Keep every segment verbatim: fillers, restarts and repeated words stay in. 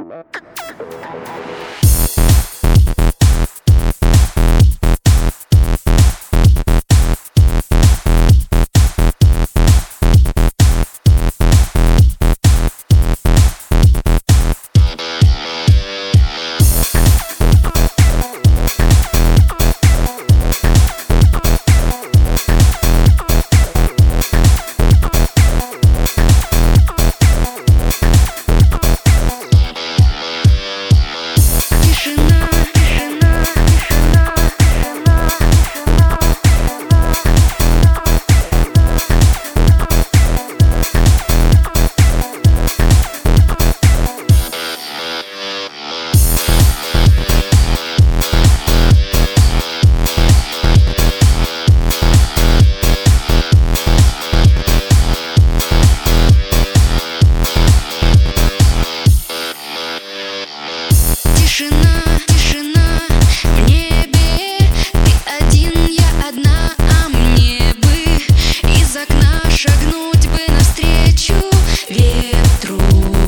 Тишина, тишина в небе. Ты один, я одна, а мне бы из окна шагнуть бы навстречу ветру.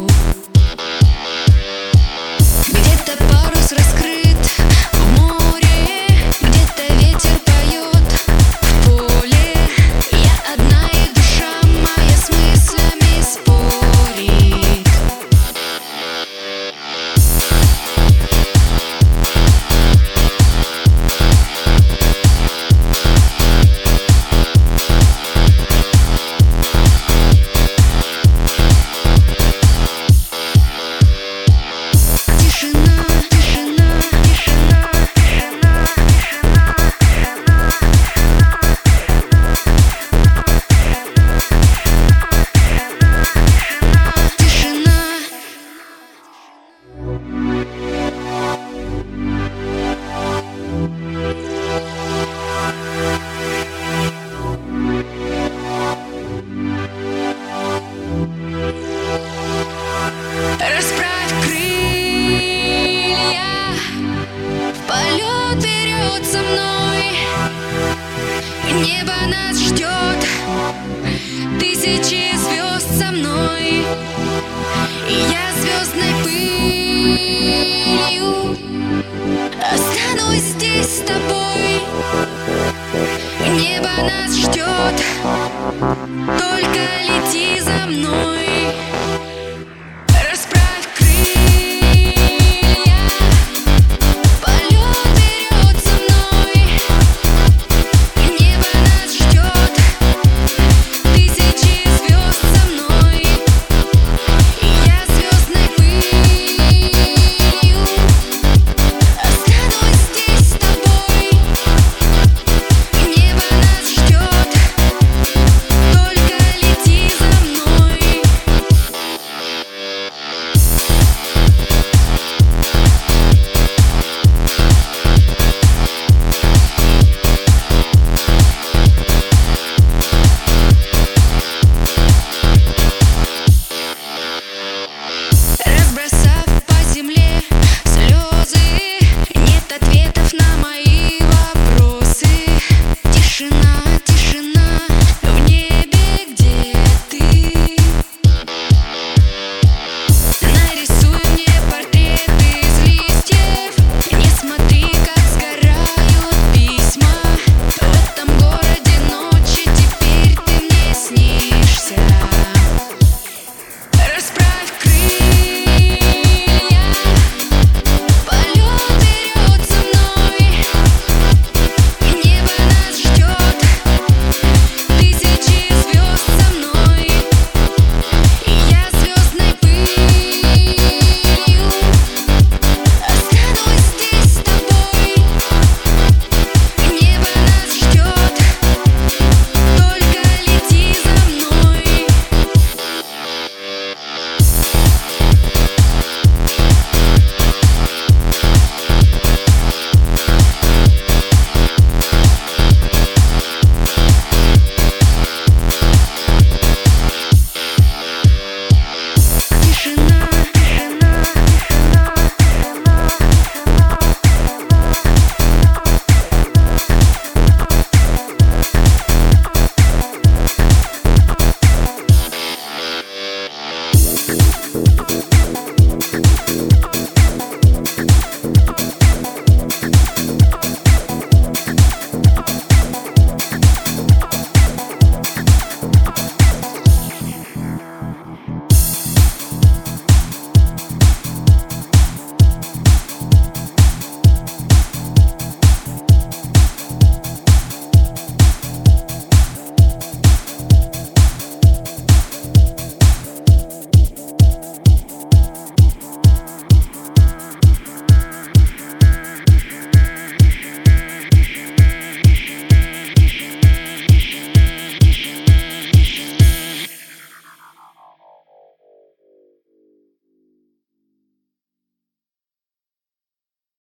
Где-то парус раскрыт в море, где-то ветер поет в поле. Я одна, и душа моя с мыслями спорит. Расправь крылья, в полет вперед со мной. Небо нас ждет, тысячи звезд со мной. И я звездной пылью останусь здесь с тобой. Небо нас ждет,